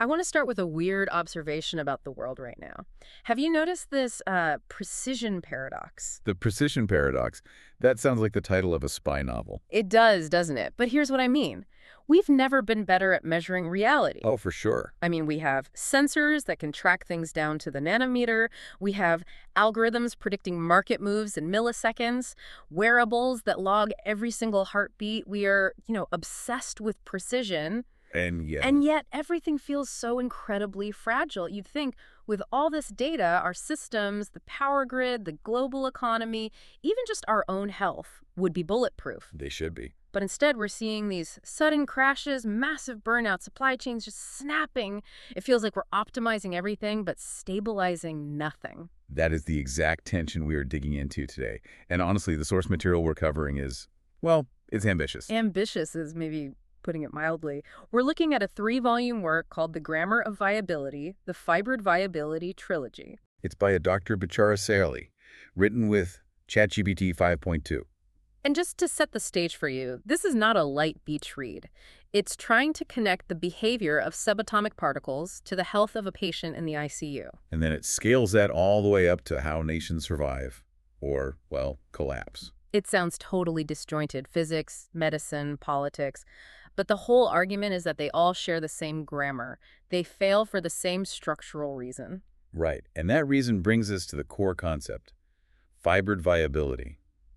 I want to start with a weird observation about the world right now. Have you noticed this precision paradox? The precision paradox. That sounds like the title of a spy novel. It does, doesn't it? But here's what I mean. We've never been better at measuring reality. Oh, for sure. I mean, we have sensors that can track things down to the nanometer. We have algorithms predicting market moves in milliseconds, wearables that log every single heartbeat. We are, obsessed with precision. And yet, And yet, everything feels so incredibly fragile. You'd think with all this data, our systems, the power grid, the global economy, even just our own health would be bulletproof. they should be. But instead, we're seeing these sudden crashes, massive burnout, supply chains just snapping. It feels like we're optimizing everything, but stabilizing nothing. That is the exact tension we are digging into today. And honestly, the source material we're covering is, well, it's ambitious. Ambitious is maybe putting it mildly. We're looking at a 3-volume work called The Grammar of Viability, the Fibered Viability Trilogy. It's by a Dr. Bachara Saili, written with ChatGPT 5.2. And just to set the stage for you, this is not a light beach read. It's trying to connect the behavior of subatomic particles to the health of a patient in the ICU. And then it scales that all the way up to how nations survive, or, well, collapse. It sounds totally disjointed, physics, medicine, politics. But the whole argument is that they all share the same grammar. They fail for the same structural reason. Right, and that reason brings us to the core concept, fibered viability.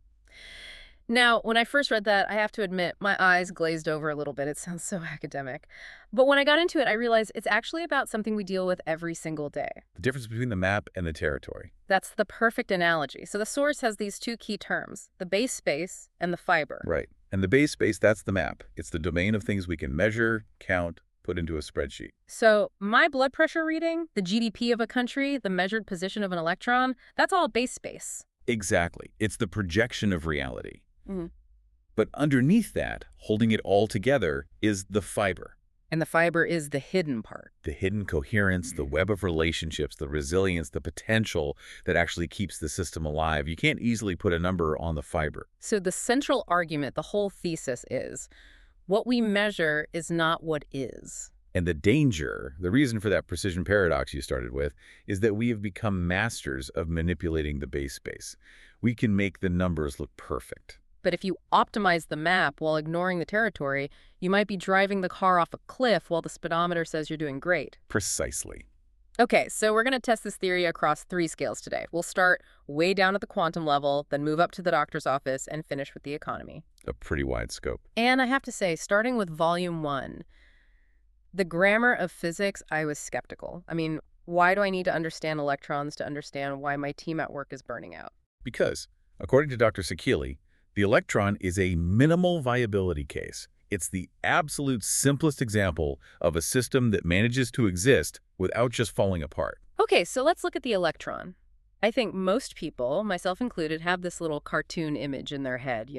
Now, when I first read that, I have to admit, my eyes glazed over a little bit. It sounds so academic. But when I got into it, I realized it's actually about something we deal with every single day. The difference between the map and the territory. That's the perfect analogy. So the source has these two key terms, the base space and the fiber. Right, and the base space, that's the map. It's the domain of things we can measure, count, put into a spreadsheet. So my blood pressure reading, the GDP of a country, the measured position of an electron, that's all base space. Exactly. It's the projection of reality. Mhm. But underneath that, holding it all together, is the fiber. And the fiber is the hidden part. The hidden coherence, the web of relationships, the resilience, the potential that actually keeps the system alive. You can't easily put a number on the fiber. So the central argument, the whole thesis is, what we measure is not what is. And the danger, the reason for that precision paradox you started with, is that we have become masters of manipulating the base space. We can make the numbers look perfect. But if you optimize the map while ignoring the territory, you might be driving the car off a cliff while the speedometer says you're doing great. Precisely. Okay, so we're going to test this theory across 3 scales today. We'll start way down at the quantum level, then move up to the doctor's office, and finish with the economy. A pretty wide scope. And I have to say, starting with volume 1, the grammar of physics, I was skeptical. I mean, why do I need to understand electrons to understand why my team at work is burning out? Because, according to Dr. Saili, the electron is a minimal viability case. It's the absolute simplest example of a system that manages to exist without just falling apart. Okay, so let's look at the electron. I think most people, myself included, have this little cartoon image in their head,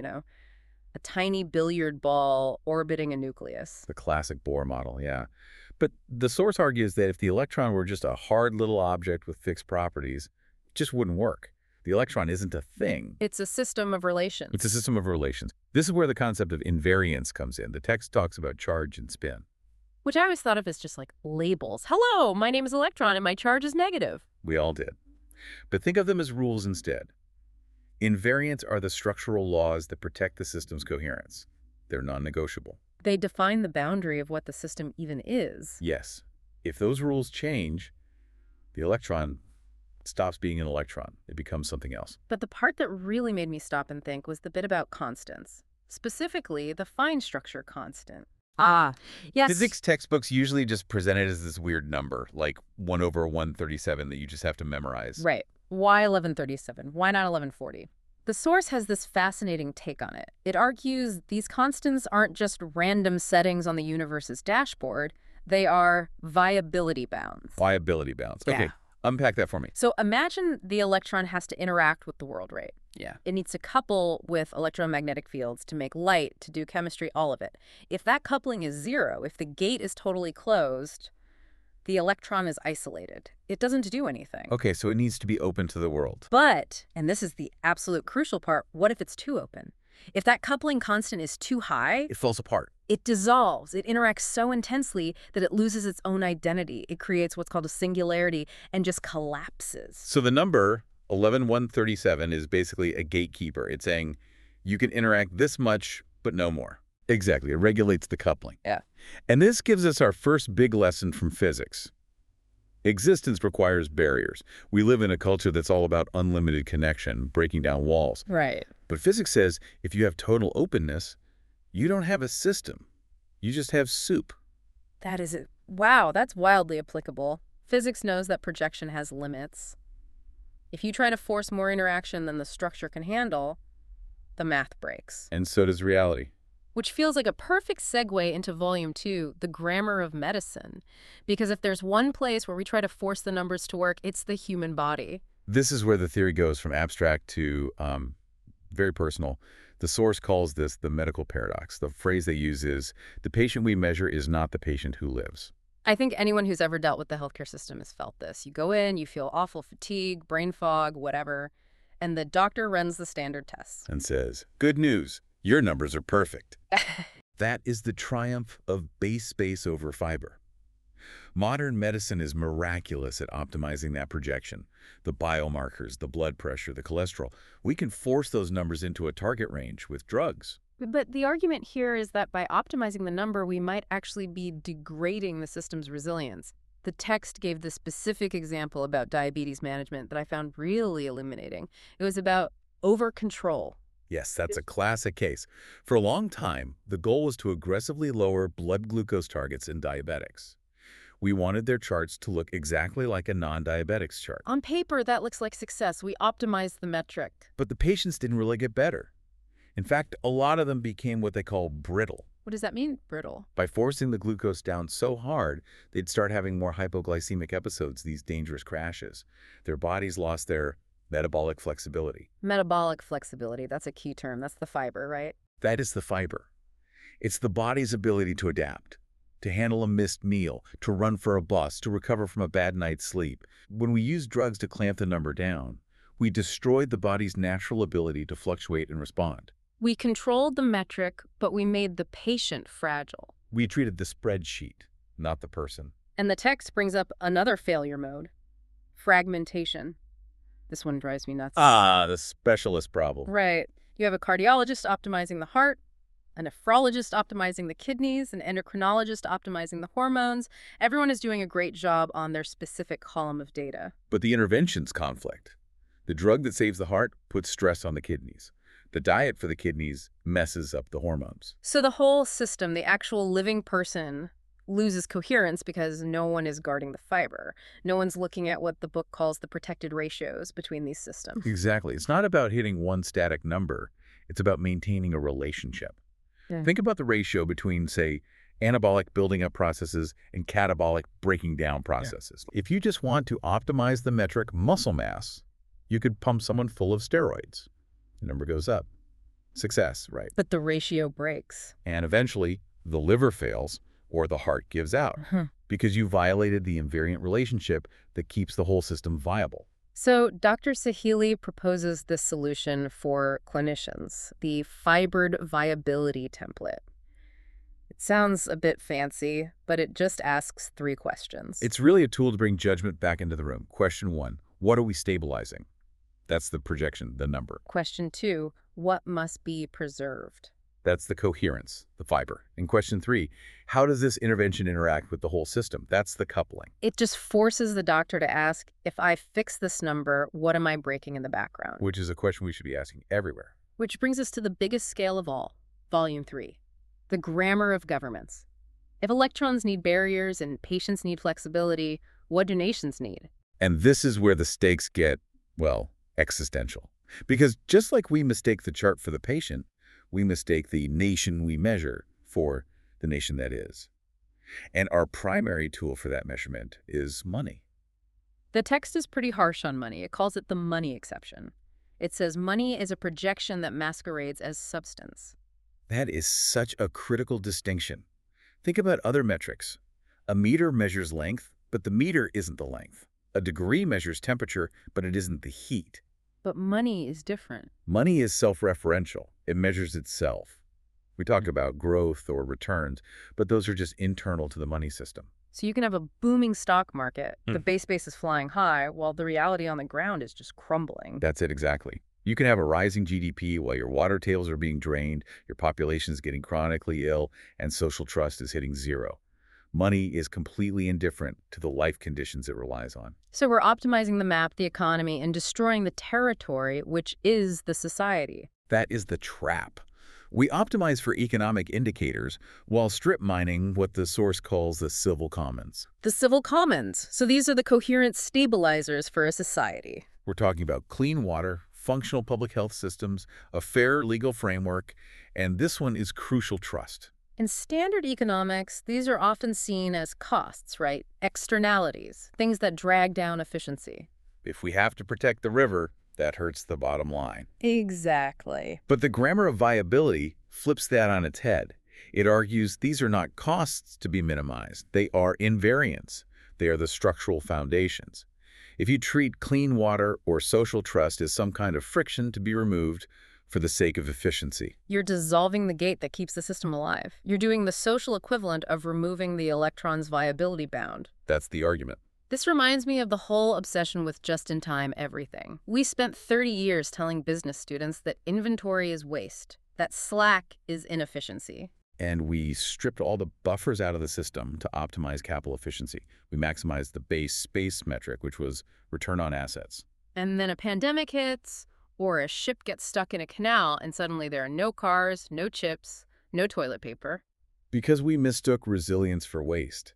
a tiny billiard ball orbiting a nucleus. The classic Bohr model, yeah. But the source argues that if the electron were just a hard little object with fixed properties, it just wouldn't work. The electron isn't a thing. It's a system of relations. It's a system of relations. This is where the concept of invariance comes in. The text talks about charge and spin. Which I always thought of as just like labels. Hello, my name is electron and my charge is negative. We all did. But think of them as rules instead. Invariants are the structural laws that protect the system's coherence. They're non-negotiable. They define the boundary of what the system even is. Yes. If those rules change, the electron stops being an electron. It becomes something else. But the part that really made me stop and think was the bit about constants, specifically the fine structure constant. Ah, yes. Physics textbooks usually just present it as this weird number, like 1 over 137 that you just have to memorize. Right. Why 1137? Why not 1140? The source has this fascinating take on it. It argues these constants aren't just random settings on the universe's dashboard. They are viability bounds. Viability bounds. Yeah. Okay, unpack that for me. So imagine the electron has to interact with the world, right? Yeah. It needs to couple with electromagnetic fields to make light, to do chemistry, all of it. If that coupling is 0, if the gate is totally closed, the electron is isolated. It doesn't do anything. Okay, so it needs to be open to the world. But, and this is the absolute crucial part, what if it's too open? If that coupling constant is too high, It falls apart. it dissolves. It interacts so intensely that it loses its own identity. It creates what's called a singularity and just collapses. So the number 11137 is basically a gatekeeper. It's saying you can interact this much, but no more. Exactly. It regulates the coupling. Yeah. And this gives us our first big lesson from physics. Existence requires barriers. We live in a culture that's all about unlimited connection, breaking down walls. Right. But physics says if you have total openness, you don't have a system. You just have soup. That is it. Wow, that's wildly applicable. Physics knows that projection has limits. If you try to force more interaction than the structure can handle, the math breaks. And so does reality. Which feels like a perfect segue into Volume 2, the grammar of medicine. Because if there's one place where we try to force the numbers to work, it's the human body. This is where the theory goes from abstract to very personal. The source calls this the medical paradox. The phrase they use is, the patient we measure is not the patient who lives. I think anyone who's ever dealt with the healthcare system has felt this. You go in, you feel awful fatigue, brain fog, whatever, and the doctor runs the standard tests. And says, good news, your numbers are perfect. That is the triumph of base space over fiber. Modern medicine is miraculous at optimizing that projection. The biomarkers, the blood pressure, the cholesterol. We can force those numbers into a target range with drugs. But the argument here is that by optimizing the number, we might actually be degrading the system's resilience. The text gave the specific example about diabetes management that I found really illuminating. It was about over-control. Yes, that's a classic case. For a long time, the goal was to aggressively lower blood glucose targets in diabetics. We wanted their charts to look exactly like a non-diabetic's chart. On paper, that looks like success. We optimized the metric. But the patients didn't really get better. In fact, a lot of them became what they call brittle. What does that mean, brittle? By forcing the glucose down so hard, they'd start having more hypoglycemic episodes, these dangerous crashes. Their bodies lost their metabolic flexibility. Metabolic flexibility, that's a key term. That's the fiber, right? That is the fiber. It's the body's ability to adapt, to handle a missed meal, to run for a bus, to recover from a bad night's sleep. When we use drugs to clamp the number down, we destroyed the body's natural ability to fluctuate and respond. We controlled the metric, but we made the patient fragile. We treated the spreadsheet, not the person. And the text brings up another failure mode, fragmentation. This one drives me nuts. Ah, the specialist problem. Right. You have a cardiologist optimizing the heart, a nephrologist optimizing the kidneys, an endocrinologist optimizing the hormones. Everyone is doing a great job on their specific column of data. But the interventions conflict. The drug that saves the heart puts stress on the kidneys. The diet for the kidneys messes up the hormones. So the whole system, the actual living person, loses coherence because no one is guarding the fiber. No one's looking at what the book calls the protected ratios between these systems. Exactly. It's not about hitting one static number. It's about maintaining a relationship. Yeah. Think about the ratio between, say, anabolic building up processes and catabolic breaking down processes. Yeah. If you just want to optimize the metric muscle mass, you could pump someone full of steroids. The number goes up. Success, right? But the ratio breaks. And eventually, the liver fails or the heart gives out because you violated the invariant relationship that keeps the whole system viable. So Dr. Sahili proposes this solution for clinicians, the fibered viability template. It sounds a bit fancy, but it just asks 3 questions. It's really a tool to bring judgment back into the room. Question 1, what are we stabilizing? That's the projection, the number. Question 2, what must be preserved? That's the coherence, the fiber. And question 3, how does this intervention interact with the whole system? That's the coupling. It just forces the doctor to ask, if I fix this number, what am I breaking in the background? Which is a question we should be asking everywhere. Which brings us to the biggest scale of all, Volume 3, the grammar of governments. If electrons need barriers and patients need flexibility, what do nations need? And this is where the stakes get, well, existential. Because just like we mistake the chart for the patient, we mistake the nation we measure for the nation that is. And our primary tool for that measurement is money. The text is pretty harsh on money. It calls it the money exception. It says money is a projection that masquerades as substance. That is such a critical distinction. Think about other metrics. A meter measures length, but the meter isn't the length. A degree measures temperature, but it isn't the heat. But money is different. Money is self-referential. It measures itself. We talk about growth or returns, but those are just internal to the money system. So you can have a booming stock market. Hmm. The base is flying high, while the reality on the ground is just crumbling. That's it exactly. You can have a rising GDP while your water tables are being drained, your population is getting chronically ill, and social trust is hitting zero. Money is completely indifferent to the life conditions it relies on. So we're optimizing the map, the economy, and destroying the territory, which is the society. That is the trap. We optimize for economic indicators while strip mining what the source calls the civil commons. The civil commons. So these are the coherent stabilizers for a society. We're talking about clean water, functional public health systems, a fair legal framework, and this one is crucial: trust. In standard economics, these are often seen as costs, right? Externalities, things that drag down efficiency. If we have to protect the river, that hurts the bottom line. Exactly. But the grammar of viability flips that on its head. It argues these are not costs to be minimized. They are invariants. They are the structural foundations. If you treat clean water or social trust as some kind of friction to be removed for the sake of efficiency, You're dissolving the gate that keeps the system alive. You're doing the social equivalent of removing the electron's viability bound. that's the argument. This reminds me of the whole obsession with just-in-time everything. We spent 30 years telling business students that inventory is waste, that slack is inefficiency. And we stripped all the buffers out of the system to optimize capital efficiency. We maximized the base space metric, which was return on assets. And then a pandemic hits, or a ship gets stuck in a canal, and suddenly there are no cars, no chips, no toilet paper. Because we mistook resilience for waste.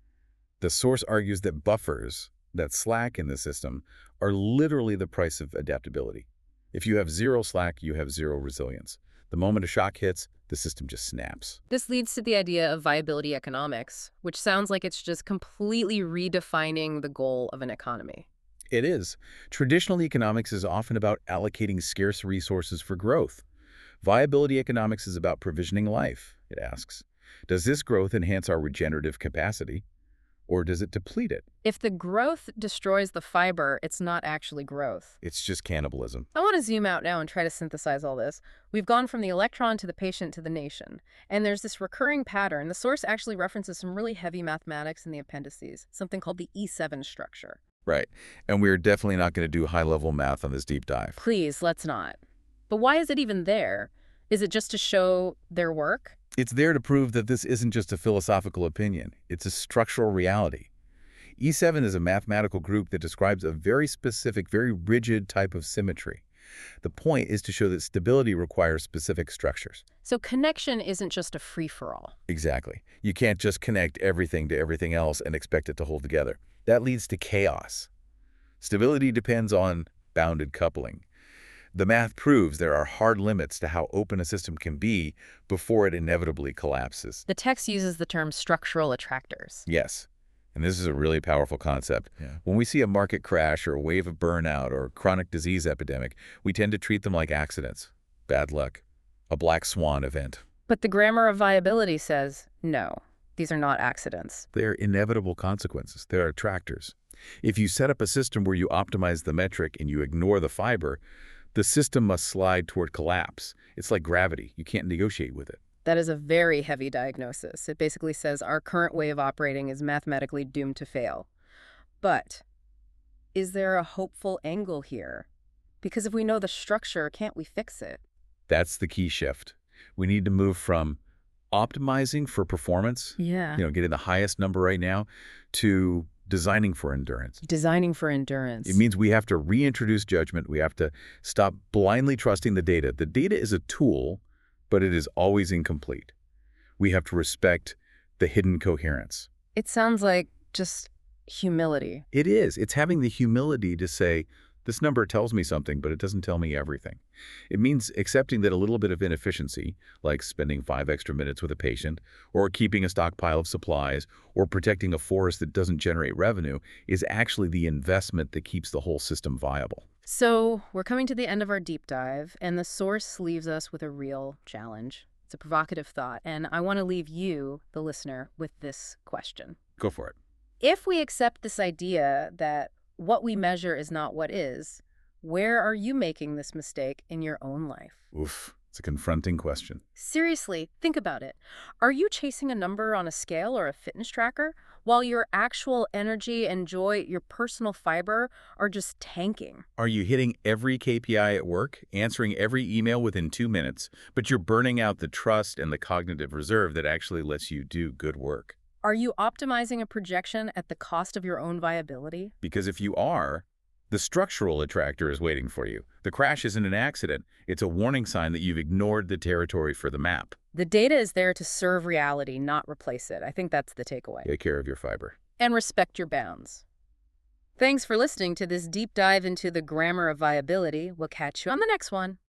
The source argues that buffers, that slack in the system, are literally the price of adaptability. If you have zero slack, you have zero resilience. The moment a shock hits, the system just snaps. This leads to the idea of viability economics, which sounds like it's just completely redefining the goal of an economy. It is. Traditional economics is often about allocating scarce resources for growth. Viability economics is about provisioning life, it asks. Does this growth enhance our regenerative capacity, or does it deplete it? If the growth destroys the fiber, it's not actually growth. It's just cannibalism. I want to zoom out now and try to synthesize all this. We've gone from the electron to the patient to the nation. And there's this recurring pattern. The source actually references some really heavy mathematics in the appendices, something called the E7 structure. Right. And we're definitely not going to do high-level math on this deep dive. Please, let's not. But why is it even there? Is it just to show their work? It's there to prove that this isn't just a philosophical opinion. It's a structural reality. E7 is a mathematical group that describes a very specific, very rigid type of symmetry. The point is to show that stability requires specific structures. So connection isn't just a free-for-all. Exactly. You can't just connect everything to everything else and expect it to hold together. That leads to chaos. Stability depends on bounded coupling. The math proves there are hard limits to how open a system can be before it inevitably collapses. The text uses the term structural attractors. Yes, and this is a really powerful concept. When we see a market crash or a wave of burnout or a chronic disease epidemic, we tend to treat them like accidents, bad luck, a black swan event. But the grammar of viability says, no, these are not accidents. They're inevitable consequences. They're attractors. If you set up a system where you optimize the metric and you ignore the fiber, the system must slide toward collapse. It's like gravity. You can't negotiate with it. That is a very heavy diagnosis. It basically says our current way of operating is mathematically doomed to fail. But is there a hopeful angle here? Because if we know the structure, can't we fix it? That's the key shift. We need to move from optimizing for performance, getting the highest number right now, to designing for endurance. Designing for endurance. It means we have to reintroduce judgment. We have to stop blindly trusting the data. The data is a tool, but it is always incomplete. We have to respect the hidden coherence. It sounds like just humility. It is. It's having the humility to say, this number tells me something, but it doesn't tell me everything. It means accepting that a little bit of inefficiency, like spending 5 extra minutes with a patient, or keeping a stockpile of supplies, or protecting a forest that doesn't generate revenue, is actually the investment that keeps the whole system viable. So we're coming to the end of our deep dive, and the source leaves us with a real challenge. It's a provocative thought, and I want to leave you, the listener, with this question. Go for it. If we accept this idea that what we measure is not what is, Where are you making this mistake in your own life? Oof, it's a confronting question. Seriously, think about it. Are you chasing a number on a scale or a fitness tracker while your actual energy and joy, your personal fiber, are just tanking? Are you hitting every KPI at work, answering every email within 2 minutes, but you're burning out the trust and the cognitive reserve that actually lets you do good work? Are you optimizing a projection at the cost of your own viability? Because if you are, the structural attractor is waiting for you. The crash isn't an accident. It's a warning sign that you've ignored the territory for the map. The data is there to serve reality, not replace it. I think that's the takeaway. Take care of your fiber. And respect your bounds. Thanks for listening to this deep dive into the grammar of viability. We'll catch you on the next one.